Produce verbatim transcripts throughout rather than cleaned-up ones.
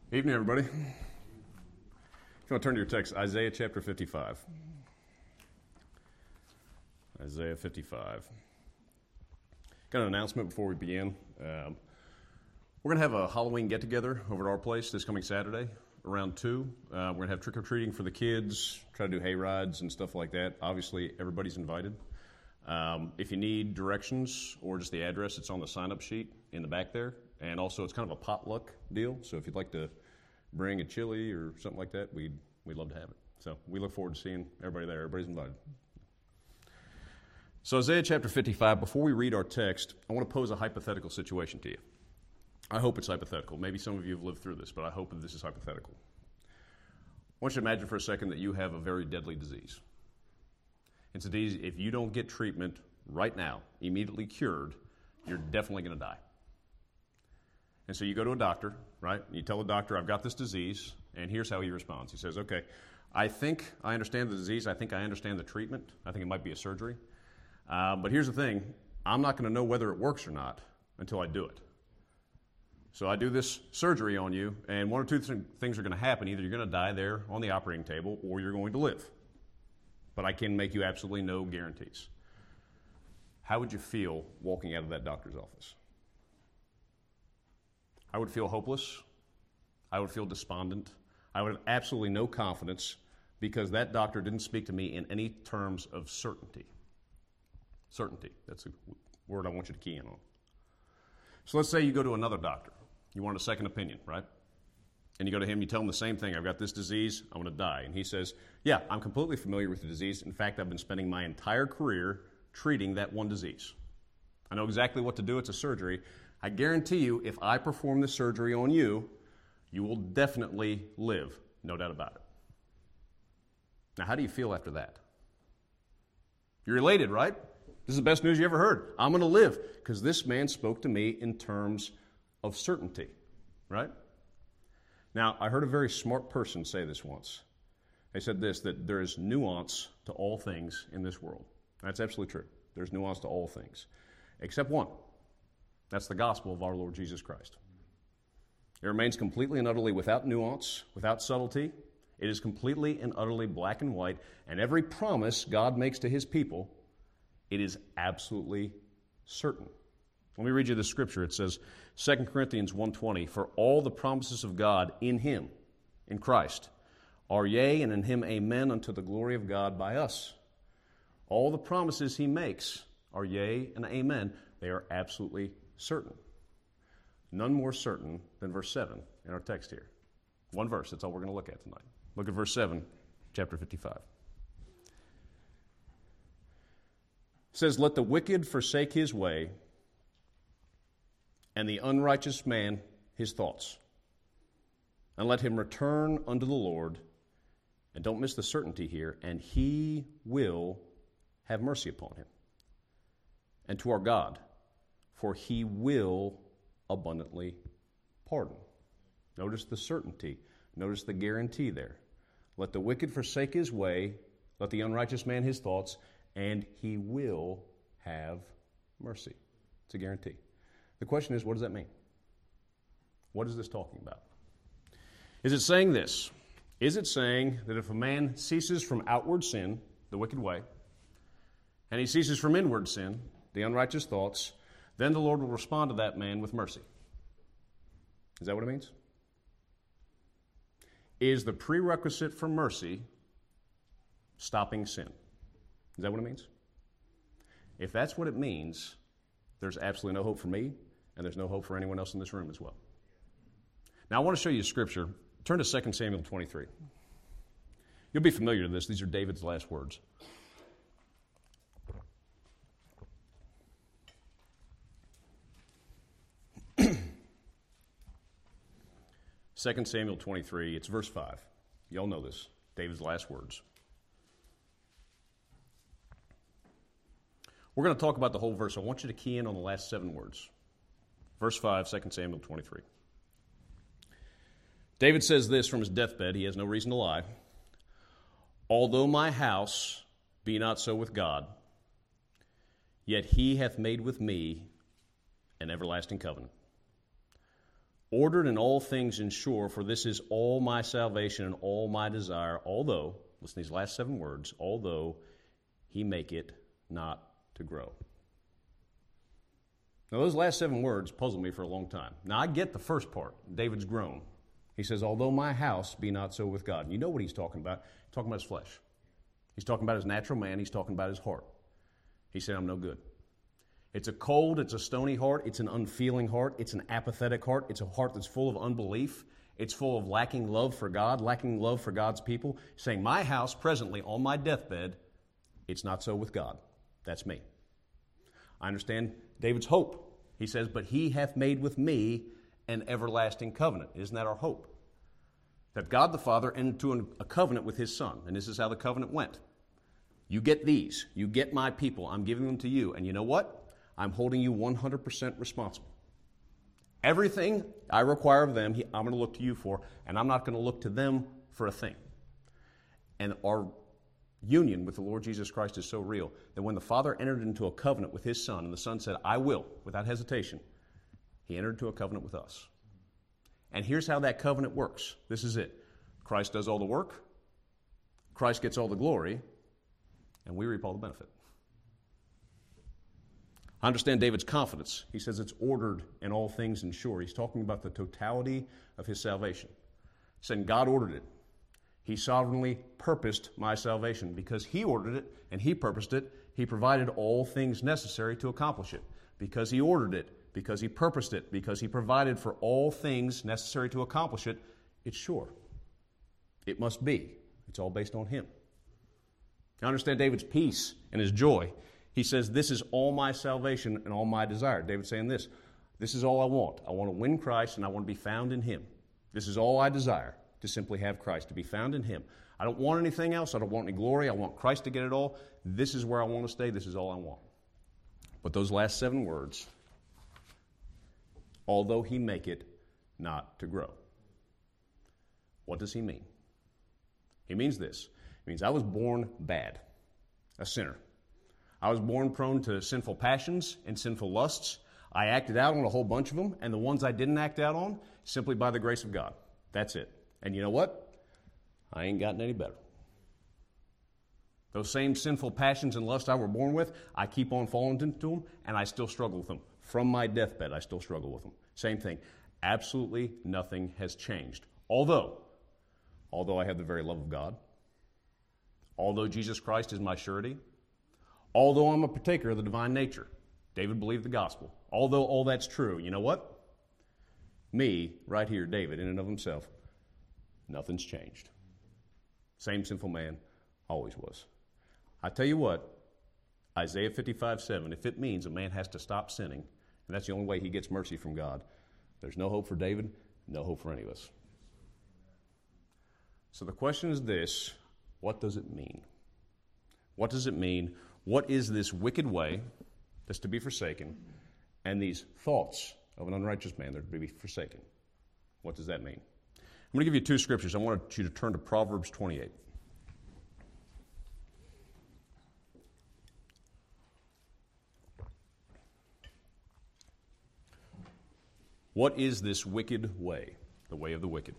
Evening, everybody. If you want to turn to your text, Isaiah chapter fifty-five. Isaiah fifty-five. Got an announcement before we begin. Um, we're going to have a Halloween get-together over at our place this coming Saturday around two. Uh, we're going to have trick-or-treating for the kids, try to do hay rides and stuff like that. Obviously, everybody's invited. Um, if you need directions or just the address, it's on the sign-up sheet in the back there. And also, it's kind of a potluck deal, so if you'd like to bring a chili or something like that, we'd, we'd love to have it. So we look forward to seeing everybody there. Everybody's invited. So Isaiah chapter fifty-five, before we read our text, I want to pose a hypothetical situation to you. I hope it's hypothetical. Maybe some of you have lived through this, but I hope that this is hypothetical. I want you to imagine for a second that you have a very deadly disease. It's a disease, if you don't get treatment right now, immediately cured, you're definitely going to die. And so you go to a doctor, right? You tell the doctor, I've got this disease, and here's how he responds. He says, okay, I think I understand the disease. I think I understand the treatment. I think it might be a surgery. Uh, but here's the thing. I'm not going to know whether it works or not until I do it. So I do this surgery on you, and one or two th- things are going to happen. Either you're going to die there on the operating table, or you're going to live. But I can make you absolutely no guarantees. How would you feel walking out of that doctor's office? I would feel hopeless. I would feel despondent. I would have absolutely no confidence because that doctor didn't speak to me in any terms of certainty. Certainty. That's a word I want you to key in on. So let's say you go to another doctor. You want a second opinion, right? And you go to him, you tell him the same thing. I've got this disease. I'm going to die. And he says, yeah, I'm completely familiar with the disease. In fact, I've been spending my entire career treating that one disease. I know exactly what to do. It's a surgery. I guarantee you, if I perform this surgery on you, you will definitely live. No doubt about it. Now, how do you feel after that? You're elated, right? This is the best news you ever heard. I'm going to live because this man spoke to me in terms of certainty, right? Now, I heard a very smart person say this once. They said this, that there is nuance to all things in this world. That's absolutely true. There's nuance to all things, except one. That's the gospel of our Lord Jesus Christ. It remains completely and utterly without nuance, without subtlety. It is completely and utterly black and white, and every promise God makes to his people, it is absolutely certain. Let me read you the scripture. It says, Second Corinthians one twenty, for all the promises of God in him, in Christ, are yea, and in him amen, unto the glory of God by us. All the promises he makes are yea and amen. They are absolutely certain. None more certain than verse seven in our text here. One verse, that's all we're going to look at tonight. Look at verse seven, chapter fifty-five. It says, let the wicked forsake his way, and the unrighteous man his thoughts. And let him return unto the Lord, and don't miss the certainty here, and he will have mercy upon him. And to our God, for he will abundantly pardon. Notice the certainty. Notice the guarantee there. Let the wicked forsake his way, let the unrighteous man his thoughts, and he will have mercy. It's a guarantee. The question is, what does that mean? What is this talking about? Is it saying this? Is it saying that if a man ceases from outward sin, the wicked way, and he ceases from inward sin, the unrighteous thoughts, then the Lord will respond to that man with mercy? Is that what it means? Is the prerequisite for mercy stopping sin? Is that what it means? If that's what it means, there's absolutely no hope for me, and there's no hope for anyone else in this room as well. Now, I want to show you a scripture. Turn to Second Samuel twenty-three. You'll be familiar to this. These are David's last words. Second Samuel twenty-three, it's verse five. Y'all know this, David's last words. We're going to talk about the whole verse. I want you to key in on the last seven words. Verse five, Second Samuel twenty-three. David says this from his deathbed. He has no reason to lie. Although my house be not so with God, yet he hath made with me an everlasting covenant. ordered in all things and sure, for this is all my salvation and all my desire, although, listen to these last seven words, although he make it not to grow. Now, those last seven words puzzled me for a long time. Now, I get the first part, David's groan. He says, although my house be not so with God. And you know what he's talking about. He's talking about his flesh. He's talking about his natural man. He's talking about his heart. He said, I'm no good. It's a cold, it's a stony heart. It's an unfeeling heart. It's an apathetic heart. It's a heart that's full of unbelief. It's full of lacking love for God, lacking love for God's people. Saying, my house presently on my deathbed, it's not so with God. That's me. I understand David's hope. He says, but he hath made with me an everlasting covenant. Isn't that our hope? That God the Father entered into a covenant with his Son. And this is how the covenant went. You get these. You get my people. I'm giving them to you. And you know what? I'm holding you one hundred percent responsible. Everything I require of them, I'm going to look to you for, and I'm not going to look to them for a thing. And our union with the Lord Jesus Christ is so real that when the Father entered into a covenant with his Son, and the Son said, I will, without hesitation, he entered into a covenant with us. And here's how that covenant works. This is it. Christ does all the work, Christ gets all the glory, and we reap all the benefit. I understand David's confidence. He says it's ordered in all things and sure. He's talking about the totality of his salvation. He's saying God ordered it. He sovereignly purposed my salvation. Because he ordered it and he purposed it, he provided all things necessary to accomplish it. Because he ordered it, because he purposed it, because he provided for all things necessary to accomplish it, it's sure. It must be. It's all based on him. I understand David's peace and his joy. He says, this is all my salvation and all my desire. David's saying this, this is all I want. I want to win Christ and I want to be found in him. This is all I desire, to simply have Christ, to be found in him. I don't want anything else. I don't want any glory. I want Christ to get it all. This is where I want to stay. This is all I want. But those last seven words, although he make it not to grow. What does he mean? He means this. He means I was born bad, a sinner. I was born prone to sinful passions and sinful lusts. I acted out on a whole bunch of them, and the ones I didn't act out on, simply by the grace of God. That's it. And you know what? I ain't gotten any better. Those same sinful passions and lusts I were born with, I keep on falling into them, and I still struggle with them. From my deathbed, I still struggle with them. Same thing. Absolutely nothing has changed. Although, although I have the very love of God, although Jesus Christ is my surety, although I'm a partaker of the divine nature, David believed the gospel. Although all that's true, you know what? Me, right here, David, in and of himself, nothing's changed. Same sinful man, always was. I tell you what, Isaiah fifty-five seven, if it means a man has to stop sinning, and that's the only way he gets mercy from God, there's no hope for David, no hope for any of us. So the question is this, what does it mean? What does it mean? What is this wicked way that's to be forsaken, and these thoughts of an unrighteous man that are to be forsaken? What does that mean? I'm going to give you two scriptures. I want you to turn to Proverbs twenty-eight. What is this wicked way, the way of the wicked?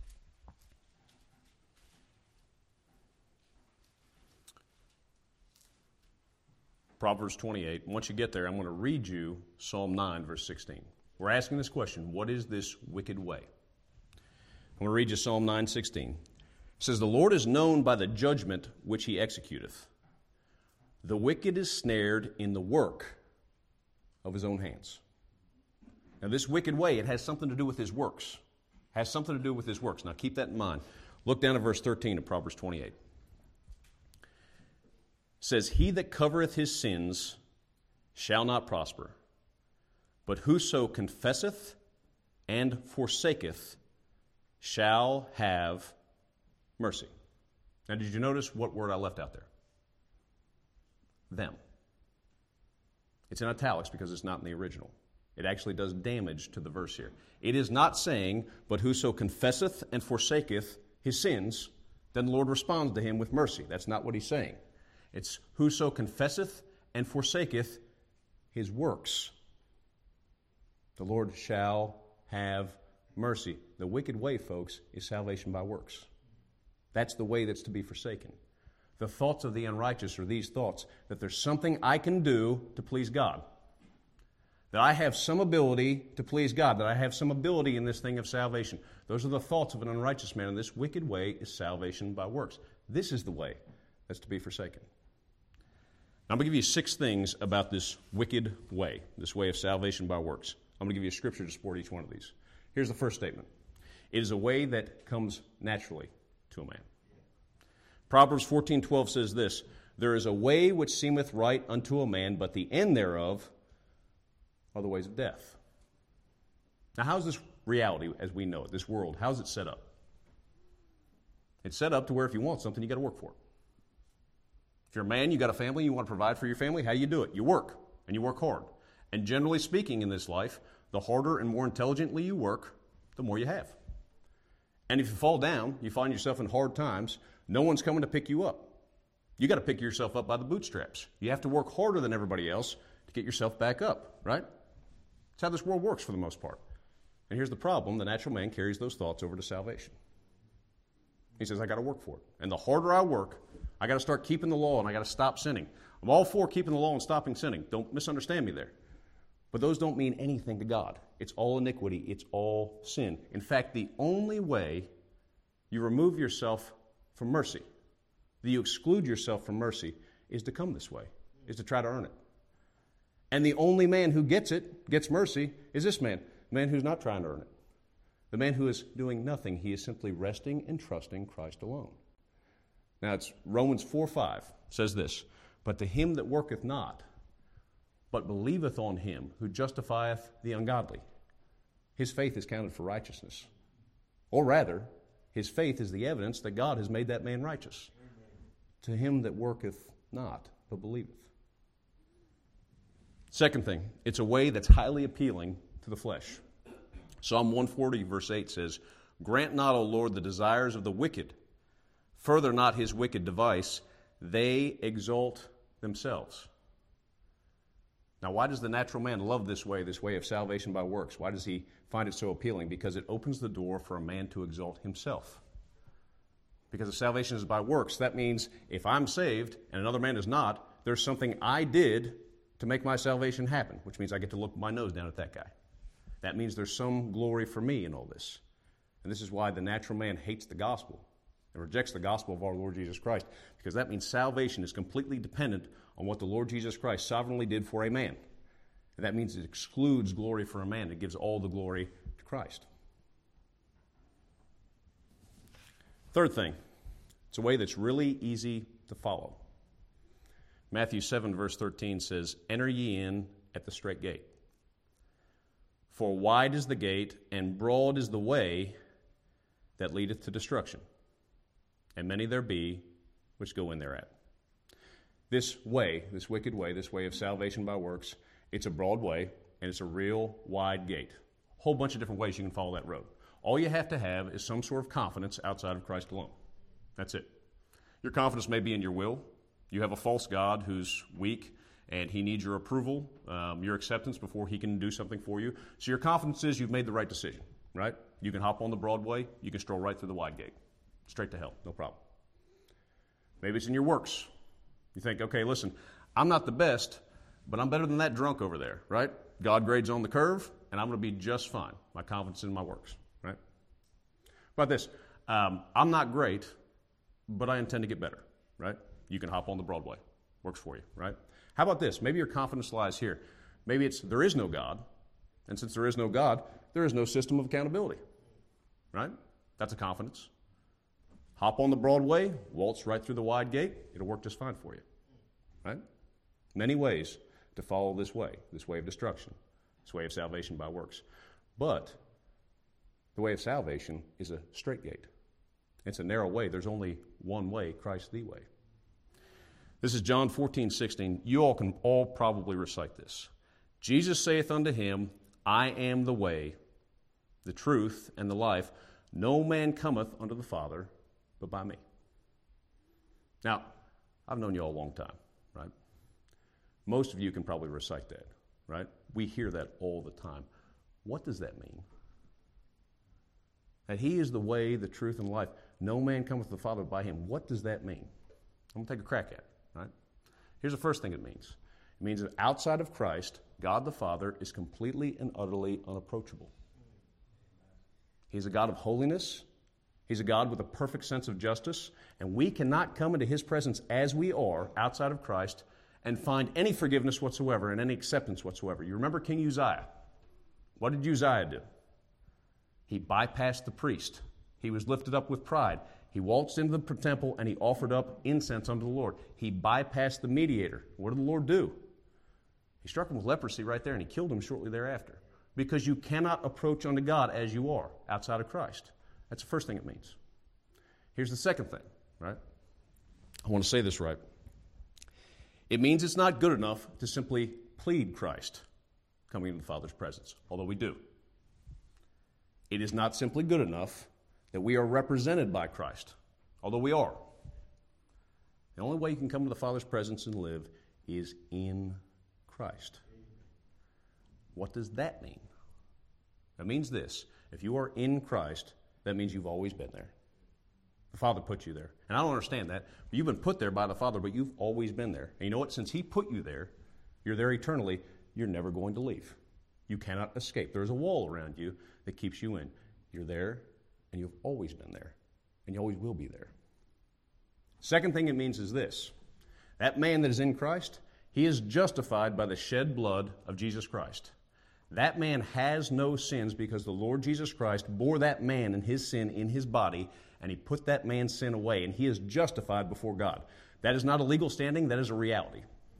Proverbs twenty-eight. Once you get there, I'm going to read you Psalm nine, verse sixteen. We're asking this question, what is this wicked way? I'm going to read you Psalm nine, sixteen. It says, the Lord is known by the judgment which he executeth. The wicked is snared in the work of his own hands. Now, this wicked way, it has something to do with his works. It has something to do with his works. Now, keep that in mind. Look down at verse thirteen of Proverbs twenty-eight. It says, he that covereth his sins shall not prosper, but whoso confesseth and forsaketh shall have mercy. Now, did you notice what word I left out there? Them. It's in italics because it's not in the original. It actually does damage to the verse here. It is not saying, but whoso confesseth and forsaketh his sins, then the Lord responds to him with mercy. That's not what he's saying. It's whoso confesseth and forsaketh his works, the Lord shall have mercy. The wicked way, folks, is salvation by works. That's the way that's to be forsaken. The thoughts of the unrighteous are these thoughts, that there's something I can do to please God, that I have some ability to please God, that I have some ability in this thing of salvation. Those are the thoughts of an unrighteous man, and this wicked way is salvation by works. This is the way that's to be forsaken. Now, I'm going to give you six things about this wicked way, this way of salvation by works. I'm going to give you a scripture to support each one of these. Here's the first statement. It is a way that comes naturally to a man. Proverbs fourteen twelve says this, there is a way which seemeth right unto a man, but the end thereof are the ways of death. Now, how's this reality as we know it, this world, how's it set up? It's set up to where if you want something, you got to work for it. If you're a man, you got a family, you want to provide for your family, how do you do it? You work, and you work hard. And generally speaking in this life, the harder and more intelligently you work, the more you have. And if you fall down, you find yourself in hard times, no one's coming to pick you up. You got to pick yourself up by the bootstraps. You have to work harder than everybody else to get yourself back up, right? That's how this world works for the most part. And here's the problem. The natural man carries those thoughts over to salvation. He says, I got to work for it. And the harder I work, I got to start keeping the law and I got to stop sinning. I'm all for keeping the law and stopping sinning. Don't misunderstand me there. But those don't mean anything to God. It's all iniquity. It's all sin. In fact, the only way you remove yourself from mercy, that you exclude yourself from mercy, is to come this way, is to try to earn it. And the only man who gets it, gets mercy, is this man, the man who's not trying to earn it. The man who is doing nothing. He is simply resting and trusting Christ alone. Now, it's Romans four five says this, but to him that worketh not, but believeth on him who justifieth the ungodly, his faith is counted for righteousness. Or rather, his faith is the evidence that God has made that man righteous. Amen. To him that worketh not, but believeth. Second thing, it's a way that's highly appealing to the flesh. Psalm one forty, verse eight says, grant not, O Lord, the desires of the wicked. Further not his wicked device. They exalt themselves. Now, why does the natural man love this way, this way of salvation by works? Why does he find it so appealing? Because it opens the door for a man to exalt himself. Because if salvation is by works, that means if I'm saved and another man is not, there's something I did to make my salvation happen, which means I get to look my nose down at that guy. That means there's some glory for me in all this. And this is why the natural man hates the gospel and rejects the gospel of our Lord Jesus Christ, because that means salvation is completely dependent on what the Lord Jesus Christ sovereignly did for a man. And that means it excludes glory for a man. It gives all the glory to Christ. Third thing, it's a way that's really easy to follow. Matthew seven, verse thirteen says, enter ye in at the strait gate. For wide is the gate, and broad is the way that leadeth to destruction, and many there be which go in thereat. This way, this wicked way, this way of salvation by works, it's a broad way, and it's a real wide gate. A whole bunch of different ways you can follow that road. All you have to have is some sort of confidence outside of Christ alone. That's it. Your confidence may be in your will. You have a false God who's weak, and he needs your approval, um, your acceptance before he can do something for you. So your confidence is you've made the right decision, right? You can hop on the broad way. You can stroll right through the wide gate. Straight to hell, no problem. Maybe it's in your works. You think, okay, listen, I'm not the best, but I'm better than that drunk over there, right? God grades on the curve, and I'm going to be just fine. My confidence in my works, right? How about this? Um, I'm not great, but I intend to get better, right? You can hop on the Broadway. Works for you, right? How about this? Maybe your confidence lies here. Maybe it's there is no God, and since there is no God, there is no system of accountability, right? That's a confidence. Hop on the Broadway, waltz right through the wide gate, it'll work just fine for you, right? Many ways to follow this way, this way of destruction, this way of salvation by works. But the way of salvation is a straight gate. It's a narrow way. There's only one way, Christ the way. This is John fourteen sixteen. You all can all probably recite this. Jesus saith unto him, I am the way, the truth, and the life. No man cometh unto the Father but by me. Now, I've known you all a long time, right? Most of you can probably recite that, right? We hear that all the time. What does that mean? That he is the way, the truth, and life. No man cometh to the Father by him. What does that mean? I'm going to take a crack at it, right? Here's the first thing it means. It means that outside of Christ, God the Father is completely and utterly unapproachable. He's a God of holiness. He's a God with a perfect sense of justice. And we cannot come into his presence as we are outside of Christ and find any forgiveness whatsoever and any acceptance whatsoever. You remember King Uzziah? What did Uzziah do? He bypassed the priest. He was lifted up with pride. He waltzed into the temple and he offered up incense unto the Lord. He bypassed the mediator. What did the Lord do? He struck him with leprosy right there and he killed him shortly thereafter. Because you cannot approach unto God as you are outside of Christ. That's the first thing it means. Here's the second thing, right? I want to say this right. It means it's not good enough to simply plead Christ coming into the Father's presence, although we do. It is not simply good enough that we are represented by Christ, although we are. The only way you can come to the Father's presence and live is in Christ. What does that mean? That means this. If you are in Christ, that means you've always been there. The Father put you there. And I don't understand that. But you've been put there by the Father, but you've always been there. And you know what? Since he put you there, you're there eternally, you're never going to leave. You cannot escape. There's a wall around you that keeps you in. You're there, and you've always been there. And you always will be there. Second thing it means is this. That man that is in Christ, he is justified by the shed blood of Jesus Christ. That man has no sins because the Lord Jesus Christ bore that man and his sin in his body, and he put that man's sin away, and he is justified before God. That is not a legal standing, that is a reality.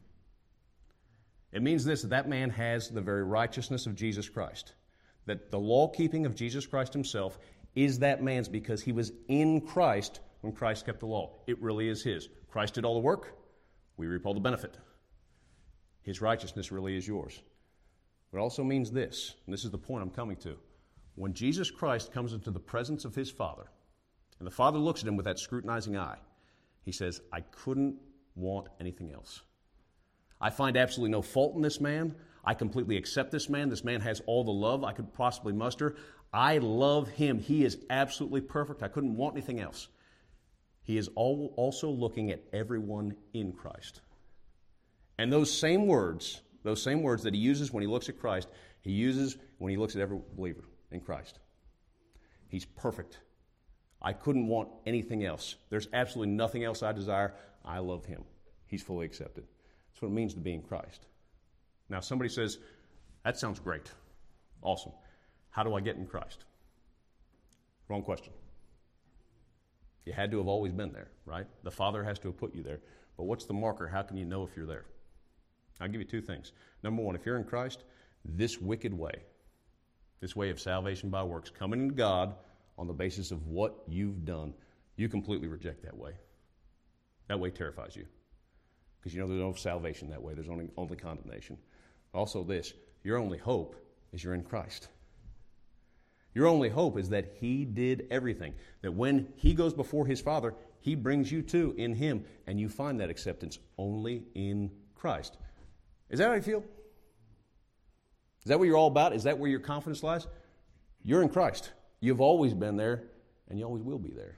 It means this, that that man has the very righteousness of Jesus Christ. That the law-keeping of Jesus Christ himself is that man's because he was in Christ when Christ kept the law. It really is his. Christ did all the work, we reap all the benefit. His righteousness really is yours. It also means this, and this is the point I'm coming to. When Jesus Christ comes into the presence of his Father, and the Father looks at him with that scrutinizing eye, he says, I couldn't want anything else. I find absolutely no fault in this man. I completely accept this man. This man has all the love I could possibly muster. I love him. He is absolutely perfect. I couldn't want anything else. He is also looking at everyone in Christ. And those same words, those same words that he uses when he looks at Christ, he uses when he looks at every believer in Christ. He's perfect. I couldn't want anything else. There's absolutely nothing else I desire. I love him. He's fully accepted. That's what it means to be in Christ. Now, somebody says, that sounds great. Awesome. How do I get in Christ? Wrong question. You had to have always been there, right? The Father has to have put you there. But what's the marker? How can you know if you're there? I'll give you two things. Number one, if you're in Christ, this wicked way, this way of salvation by works, coming into God on the basis of what you've done, you completely reject that way. That way terrifies you. Because you know there's no salvation that way. There's only, only condemnation. Also this, your only hope is you're in Christ. Your only hope is that he did everything. That when he goes before his Father, he brings you to in him, and you find that acceptance only in Christ. Is that how you feel? Is that what you're all about? Is that where your confidence lies? You're in Christ. You've always been there, and you always will be there.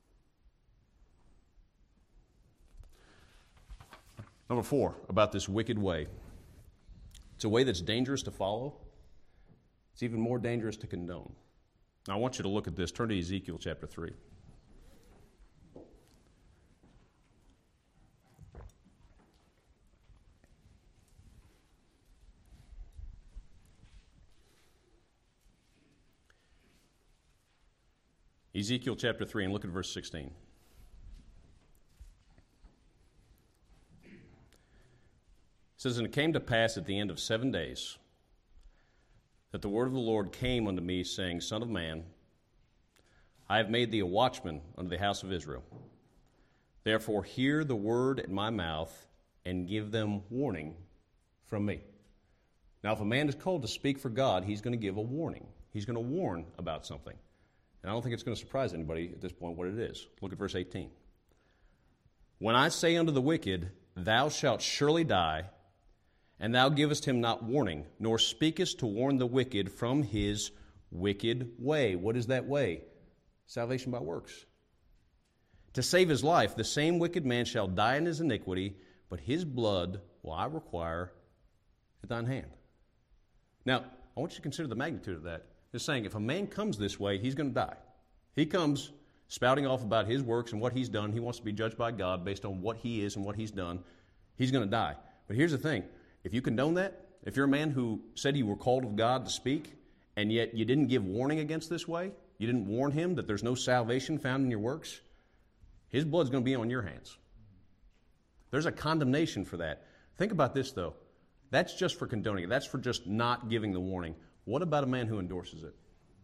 Number four, about this wicked way. It's a way that's dangerous to follow. It's even more dangerous to condone. Now, I want you to look at this. Turn to Ezekiel chapter three. Ezekiel chapter three, and look at verse sixteen. It says, And it came to pass at the end of seven days that the word of the Lord came unto me, saying, Son of man, I have made thee a watchman unto the house of Israel. Therefore hear the word at my mouth, and give them warning from me. Now, if a man is called to speak for God, he's going to give a warning. He's going to warn about something. And I don't think it's going to surprise anybody at this point what it is. Look at verse eighteen. When I say unto the wicked, Thou shalt surely die, and thou givest him not warning, nor speakest to warn the wicked from his wicked way. What is that way? Salvation by works. To save his life, the same wicked man shall die in his iniquity, but his blood will I require at thine hand. Now, I want you to consider the magnitude of that. It's saying if a man comes this way, he's going to die. He comes spouting off about his works and what he's done. He wants to be judged by God based on what he is and what he's done. He's going to die. But here's the thing. If you condone that, if you're a man who said you were called of God to speak, and yet you didn't give warning against this way, you didn't warn him that there's no salvation found in your works, his blood's going to be on your hands. There's a condemnation for that. Think about this, though. That's just for condoning it. That's for just not giving the warning. What about a man who endorses it?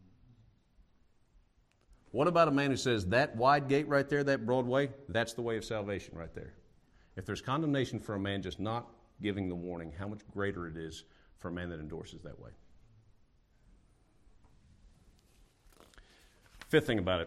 What about a man who says, that wide gate right there, that broad way, that's the way of salvation right there? If there's condemnation for a man just not giving the warning, how much greater it is for a man that endorses that way. Fifth thing about it,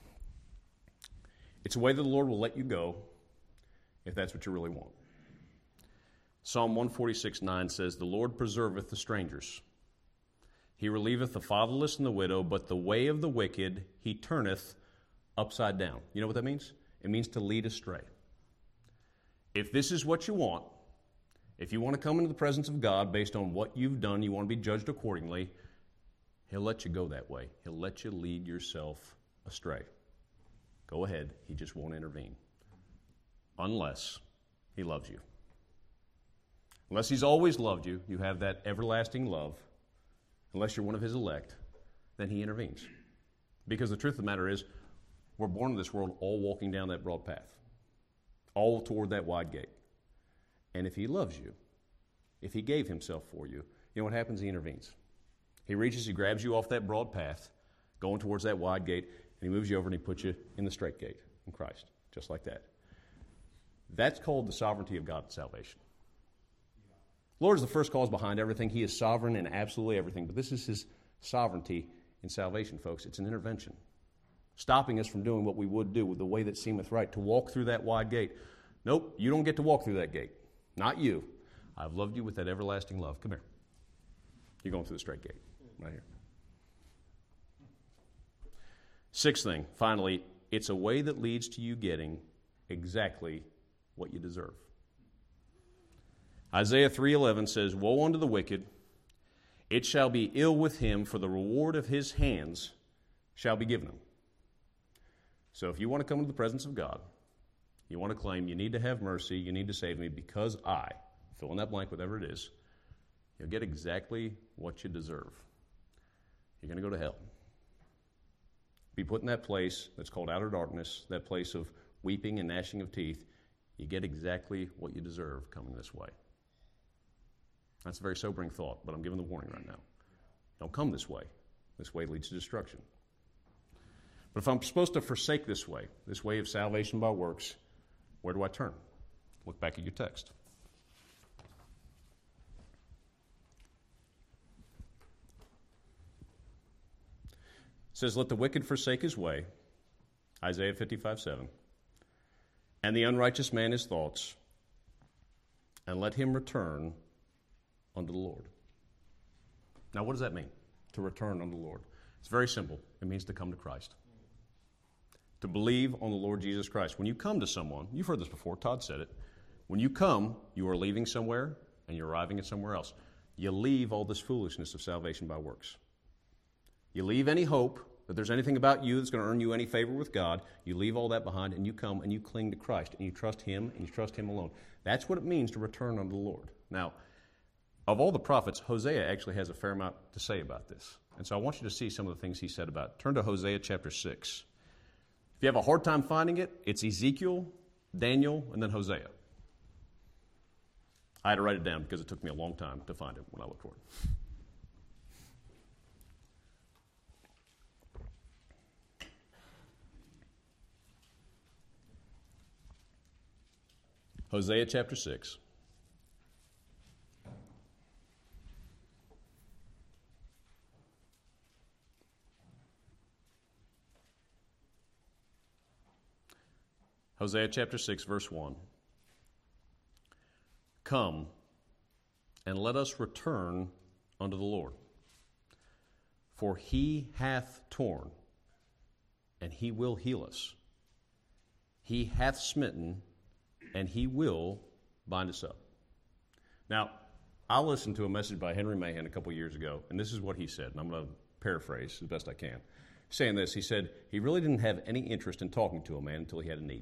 it's a way that the Lord will let you go if that's what you really want. Psalm one forty-six nine says, the Lord preserveth the strangers. He relieveth the fatherless and the widow, but the way of the wicked he turneth upside down. You know what that means? It means to lead astray. If this is what you want, if you want to come into the presence of God based on what you've done, you want to be judged accordingly, he'll let you go that way. He'll let you lead yourself astray. Go ahead. He just won't intervene. Unless he loves you. Unless he's always loved you, you have that everlasting love. Unless you're one of his elect, then he intervenes. Because the truth of the matter is, we're born in this world all walking down that broad path. All toward that wide gate. And if he loves you, if he gave himself for you, you know what happens? He intervenes. He reaches, he grabs you off that broad path, going towards that wide gate, and he moves you over and he puts you in the straight gate in Christ, just like that. That's called the sovereignty of God in salvation. The Lord is the first cause behind everything. He is sovereign in absolutely everything. But this is his sovereignty in salvation, folks. It's an intervention. Stopping us from doing what we would do with the way that seemeth right, to walk through that wide gate. Nope, you don't get to walk through that gate. Not you. I've loved you with that everlasting love. Come here. You're going through the straight gate. Right here. Sixth thing, finally, it's a way that leads to you getting exactly what you deserve. Isaiah three eleven says, woe unto the wicked, it shall be ill with him, for the reward of his hands shall be given him. So if you want to come into the presence of God, you want to claim you need to have mercy, you need to save me because I, fill in that blank, whatever it is, you'll get exactly what you deserve. You're going to go to hell. Be put in that place that's called outer darkness, that place of weeping and gnashing of teeth. You get exactly what you deserve coming this way. That's a very sobering thought, but I'm giving the warning right now. Don't come this way. This way leads to destruction. But if I'm supposed to forsake this way, this way of salvation by works, where do I turn? Look back at your text. It says, let the wicked forsake his way, Isaiah fifty-five seven, and the unrighteous man his thoughts, and let him return unto the Lord. Now, what does that mean, to return unto the Lord? It's very simple. It means to come to Christ. To believe on the Lord Jesus Christ. When you come to someone, you've heard this before, Todd said it. When you come, you are leaving somewhere, and you're arriving at somewhere else. You leave all this foolishness of salvation by works. You leave any hope that there's anything about you that's going to earn you any favor with God. You leave all that behind, and you come and you cling to Christ, and you trust him, and you trust him alone. That's what it means to return unto the Lord. Now, of all the prophets, Hosea actually has a fair amount to say about this. And so I want you to see some of the things he said about it. Turn to Hosea chapter six. If you have a hard time finding it, it's Ezekiel, Daniel, and then Hosea. I had to write it down because it took me a long time to find it when I looked for it. Hosea chapter six. Hosea chapter six, verse one. Come, and let us return unto the Lord. For he hath torn and he will heal us. He hath smitten, and he will bind us up. Now, I listened to a message by Henry Mahan a couple years ago, and this is what he said, and I'm going to paraphrase as best I can. Saying this, he said, he really didn't have any interest in talking to a man until he had a need.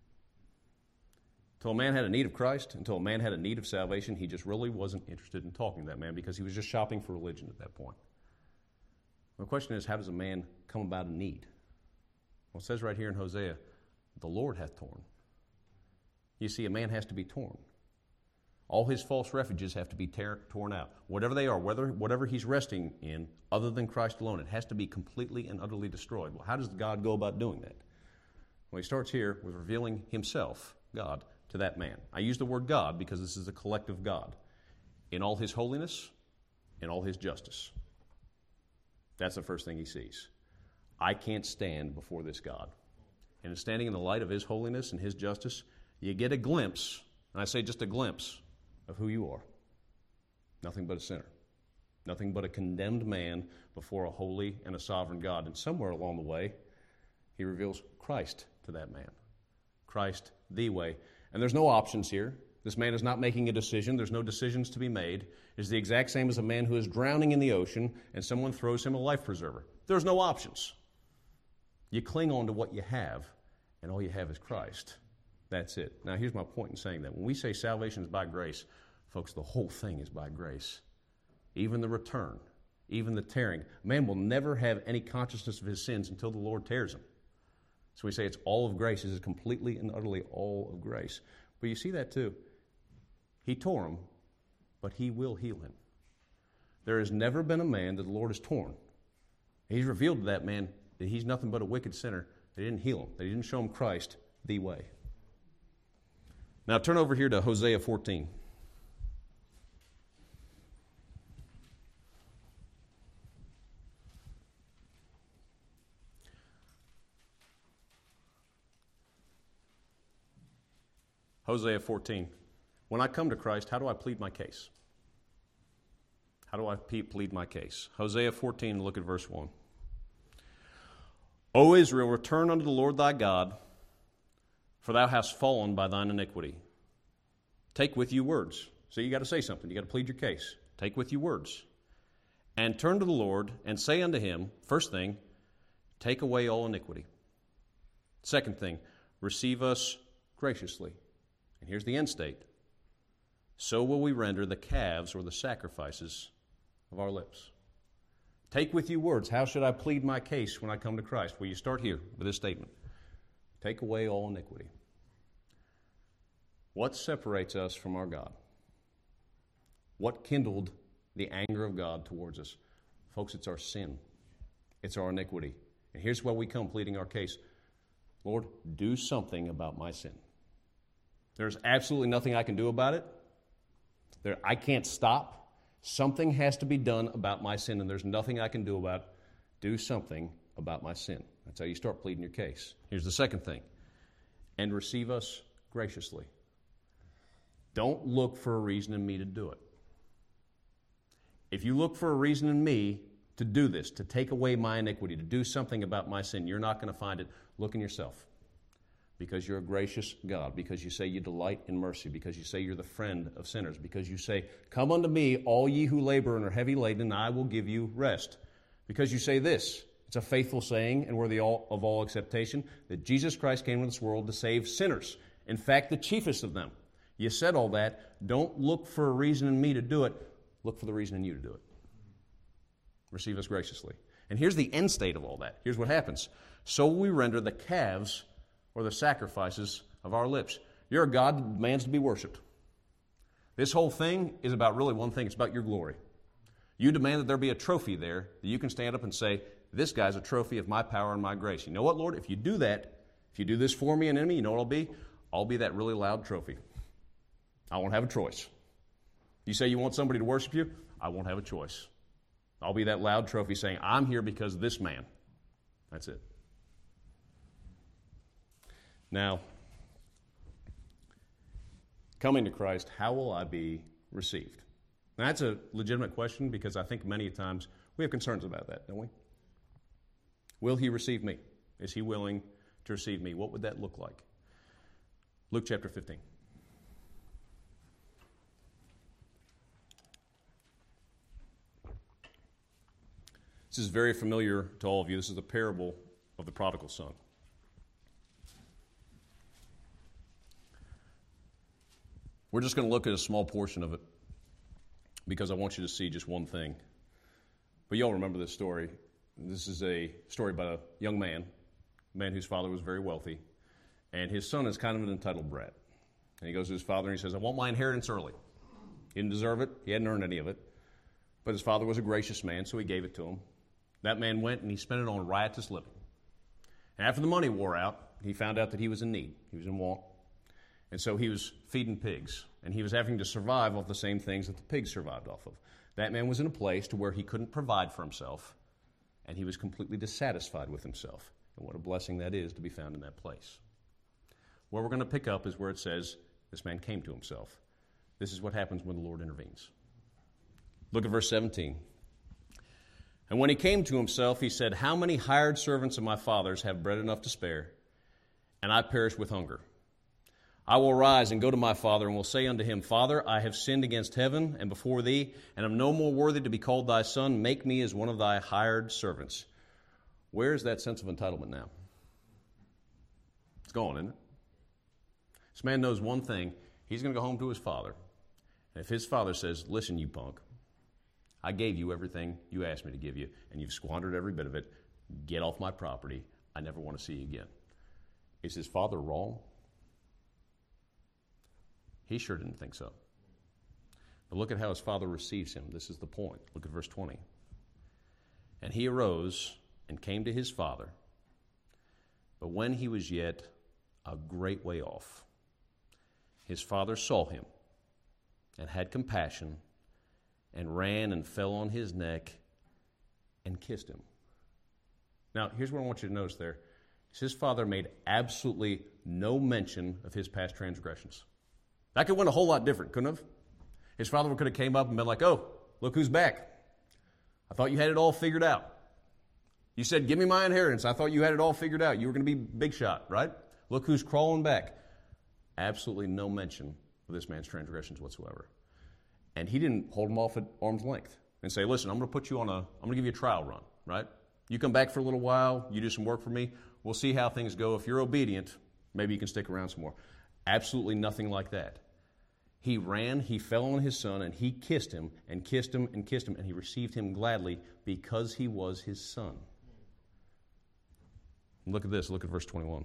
Until a man had a need of Christ, until a man had a need of salvation, he just really wasn't interested in talking to that man because he was just shopping for religion at that point. The question is, how does a man come about a need? Well, it says right here in Hosea, the Lord hath torn. You see, a man has to be torn. All his false refuges have to be tear, torn out. Whatever they are, whether, whatever he's resting in, other than Christ alone, it has to be completely and utterly destroyed. Well, how does God go about doing that? Well, he starts here with revealing himself, God, to that man. I use the word God because this is a collective God. In all his holiness, in all his justice. That's the first thing he sees. I can't stand before this God. And in standing in the light of his holiness and his justice, you get a glimpse, and I say just a glimpse, of who you are. Nothing but a sinner. Nothing but a condemned man before a holy and a sovereign God. And somewhere along the way, he reveals Christ to that man. Christ, the way. And there's no options here. This man is not making a decision. There's no decisions to be made. It's the exact same as a man who is drowning in the ocean and someone throws him a life preserver. There's no options. You cling on to what you have, and all you have is Christ. That's it. Now, here's my point in saying that. When we say salvation is by grace, folks, the whole thing is by grace. Even the return, even the tearing. Man will never have any consciousness of his sins until the Lord tears him. So we say it's all of grace. It is completely and utterly all of grace. But you see that too. He tore him, but he will heal him. There has never been a man that the Lord has torn. He's revealed to that man that he's nothing but a wicked sinner. They didn't heal him. They didn't show him Christ the way. Now turn over here to Hosea fourteen. Hosea fourteen. When I come to Christ, how do I plead my case? How do I plead my case? Hosea fourteen, look at verse one. O Israel, return unto the Lord thy God, for thou hast fallen by thine iniquity. Take with you words. So you got to say something. You got to plead your case. Take with you words. And turn to the Lord and say unto him, first thing, take away all iniquity. Second thing, receive us graciously. And here's the end state. So will we render the calves or the sacrifices of our lips. Take with you words. How should I plead my case when I come to Christ? Well, you start here with this statement. Take away all iniquity. What separates us from our God? What kindled the anger of God towards us? Folks, it's our sin. It's our iniquity. And here's where we come pleading our case. Lord, do something about my sin. There's absolutely nothing I can do about it. There, I can't stop. Something has to be done about my sin, and there's nothing I can do about it. Do something about my sin. That's how you start pleading your case. Here's the second thing. And receive us graciously. Don't look for a reason in me to do it. If you look for a reason in me to do this, to take away my iniquity, to do something about my sin, you're not going to find it. Look in yourself. Because you're a gracious God, because you say you delight in mercy, because you say you're the friend of sinners, because you say, come unto me, all ye who labor and are heavy laden, and I will give you rest. Because you say this, it's a faithful saying and worthy of all acceptation, that Jesus Christ came into this world to save sinners. In fact, the chiefest of them. You said all that. Don't look for a reason in me to do it. Look for the reason in you to do it. Receive us graciously. And here's the end state of all that. Here's what happens. So we render the calves or the sacrifices of our lips. You're a God that demands to be worshipped. This whole thing is about really one thing. It's about your glory. You demand that there be a trophy there that you can stand up and say, this guy's a trophy of my power and my grace. You know what, Lord? If you do that, if you do this for me and in me, you know what I'll be? I'll be that really loud trophy. I won't have a choice. You say you want somebody to worship you? I won't have a choice. I'll be that loud trophy saying, I'm here because of this man. That's it. Now, coming to Christ, how will I be received? Now, that's a legitimate question because I think many times we have concerns about that, don't we? Will he receive me? Is he willing to receive me? What would that look like? Luke chapter fifteen. This is very familiar to all of you. This is the parable of the prodigal son. We're just going to look at a small portion of it because I want you to see just one thing. But you all remember this story. This is a story about a young man, a man whose father was very wealthy, and his son is kind of an entitled brat. And he goes to his father and he says, I want my inheritance early. He didn't deserve it. He hadn't earned any of it. But his father was a gracious man, so he gave it to him. That man went and he spent it on riotous living. And after the money wore out, he found out that he was in need. He was in want. And so he was feeding pigs. And he was having to survive off the same things that the pigs survived off of. That man was in a place to where he couldn't provide for himself. And he was completely dissatisfied with himself. And what a blessing that is to be found in that place. Where we're going to pick up is where it says, this man came to himself. This is what happens when the Lord intervenes. Look at verse seventeen. And when he came to himself, he said, how many hired servants of my father's have bread enough to spare, and I perish with hunger? I will rise and go to my father, and will say unto him, Father, I have sinned against heaven and before thee, and am no more worthy to be called thy son. Make me as one of thy hired servants. Where is that sense of entitlement now? It's gone, isn't it? This man knows one thing. He's going to go home to his father. And if his father says, listen, you punk, I gave you everything you asked me to give you, and you've squandered every bit of it. Get off my property. I never want to see you again. Is his father wrong? He sure didn't think so. But look at how his father receives him. This is the point. Look at verse twenty. And he arose and came to his father. But when he was yet a great way off, his father saw him and had compassion and ran and fell on his neck and kissed him. Now, here's what I want you to notice there. His father made absolutely no mention of his past transgressions. That could went a whole lot different, couldn't have? His father could have came up and been like, oh, look who's back. I thought you had it all figured out. You said, give me my inheritance. I thought you had it all figured out. You were going to be big shot, right? Look who's crawling back. Absolutely no mention of this man's transgressions whatsoever. And he didn't hold him off at arm's length and say, listen, I'm going to put you on a, I'm going to give you a trial run, right? You come back for a little while, you do some work for me, we'll see how things go. If you're obedient, maybe you can stick around some more. Absolutely nothing like that. He ran, he fell on his son, and he kissed him, and kissed him, and kissed him, and he received him gladly because he was his son. Look at this, look at verse twenty-one.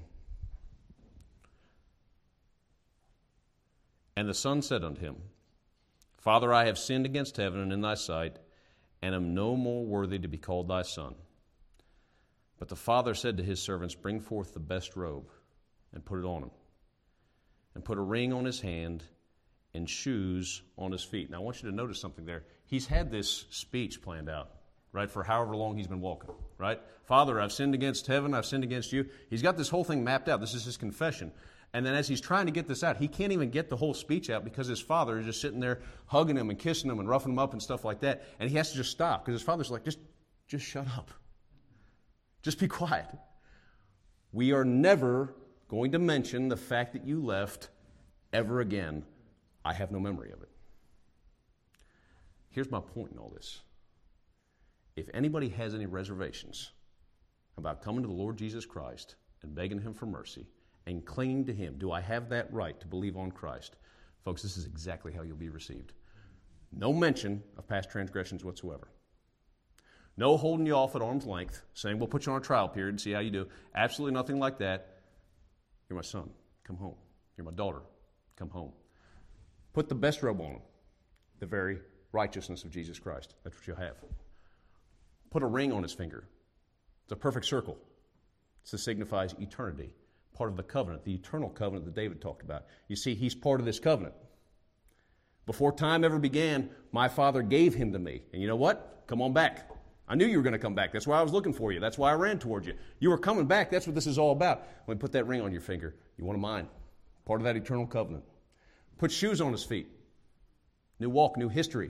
And the son said unto him, Father, I have sinned against heaven and in thy sight, and am no more worthy to be called thy son. But the father said to his servants, Bring forth the best robe, and put it on him, and put a ring on his hand, and shoes on his feet. Now, I want you to notice something there. He's had this speech planned out, right, for however long he's been walking, right? Father, I've sinned against heaven, I've sinned against you. He's got this whole thing mapped out. This is his confession. And then as he's trying to get this out, he can't even get the whole speech out because his father is just sitting there hugging him and kissing him and roughing him up and stuff like that. And he has to just stop because his father's like, just, just shut up. Just be quiet. We are never going to mention the fact that you left ever again. I have no memory of it. Here's my point in all this. If anybody has any reservations about coming to the Lord Jesus Christ and begging him for mercy and clinging to him, do I have that right to believe on Christ? Folks, this is exactly how you'll be received. No mention of past transgressions whatsoever. No holding you off at arm's length, saying, we'll put you on a trial period and see how you do. Absolutely nothing like that. You're my son. Come home. You're my daughter. Come home. Put the best robe on him, the very righteousness of Jesus Christ. That's what you'll have. Put a ring on his finger. It's a perfect circle. It signifies eternity, part of the covenant, the eternal covenant that David talked about. You see, he's part of this covenant. Before time ever began, my Father gave him to me. And you know what? Come on back. I knew you were going to come back. That's why I was looking for you. That's why I ran toward you. You were coming back. That's what this is all about. When we put that ring on your finger, you want mine. Part of that eternal covenant. Put shoes on his feet. New walk, new history.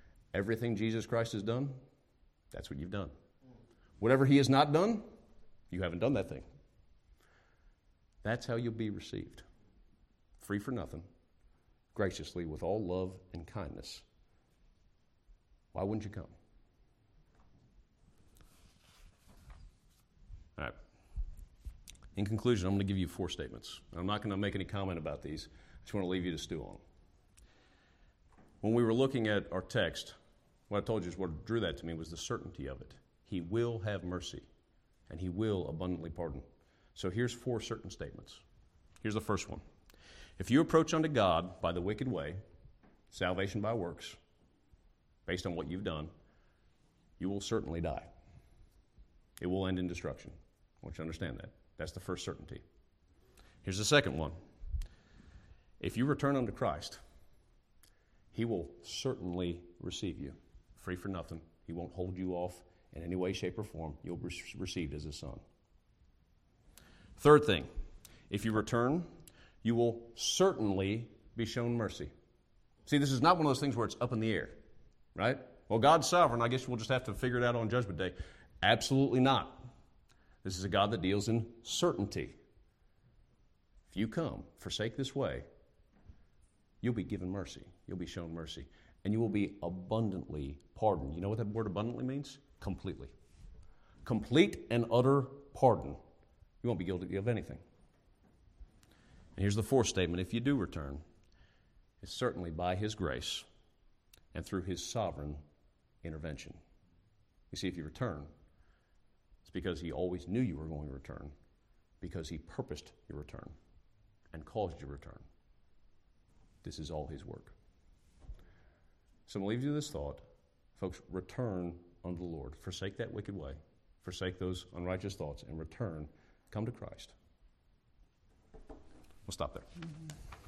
Everything Jesus Christ has done, that's what you've done. Whatever he has not done, You haven't done that thing. That's how you'll be received. Free for nothing, graciously, with all love and kindness. Why wouldn't you come? All right. In conclusion, I'm going to give you four statements. I'm not going to make any comment about these. I just want to leave you to stew on. When we were looking at our text, what I told you is what drew that to me was the certainty of it. He will have mercy, and he will abundantly pardon. So here's four certain statements. Here's the first one. If you approach unto God by the wicked way, salvation by works, based on what you've done, you will certainly die. It will end in destruction. I want you to understand that. That's the first certainty. Here's the second one. If you return unto Christ, he will certainly receive you, free for nothing. He won't hold you off in any way, shape, or form. You'll be received as his son. Third thing, if you return, you will certainly be shown mercy. See, this is not one of those things where it's up in the air, right? Well, God's sovereign. I guess we'll just have to figure it out on Judgment Day. Absolutely not. This is a God that deals in certainty. If you come, forsake this way, you'll be given mercy. You'll be shown mercy. And you will be abundantly pardoned. You know what that word abundantly means? Completely. Complete and utter pardon. You won't be guilty of anything. And here's the fourth statement. If you do return, it's certainly by his grace and through his sovereign intervention. You see, if you return, it's because he always knew you were going to return, because he purposed your return and caused your return. This is all his work. So I'm going to leave you this thought. Folks, return unto the Lord. Forsake that wicked way. Forsake those unrighteous thoughts and return. Come to Christ. We'll stop there. Mm-hmm.